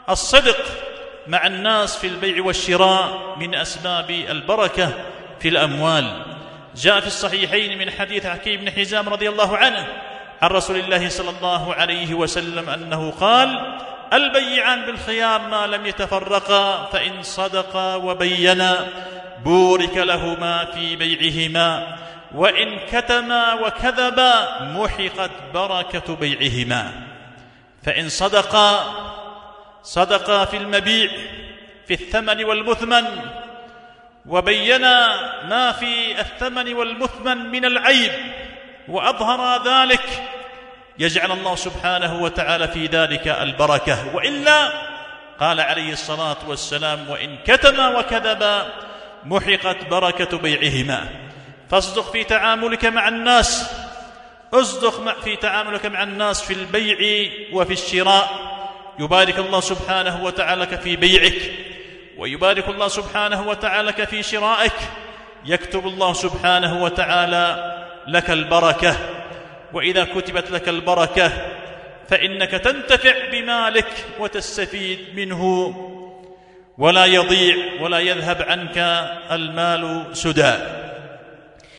الصدق مع الناس في البيع والشراء من أسباب البركة في الأموال. جاء في الصحيحين من حديث حكيم بن حزام رضي الله عنه عن رسول الله صلى الله عليه وسلم أنه قال: البيعان بالخيار ما لم يتفرقا، فإن صدقا وبينا بورك لهما في بيعهما، وإن كتما وكذبا محقت بركة بيعهما. فإن صدقا في المبيع في الثمن والمثمن، وبينا ما في الثمن والمثمن من العيب وأظهر ذلك، يجعل الله سبحانه وتعالى في ذلك البركة. وإلا قال عليه الصلاة والسلام: وإن كتما وكذبا محقت بركة بيعهما. فاصدق في تعاملك مع الناس، اصدق في تعاملك مع الناس في البيع وفي الشراء، يبارك الله سبحانه وتعالى في بيعك، ويبارك الله سبحانه وتعالى في شرائك، يكتب الله سبحانه وتعالى لك البركة. وإذا كتبت لك البركة فإنك تنتفع بمالك وتستفيد منه، ولا يضيع ولا يذهب عنك المال سدى.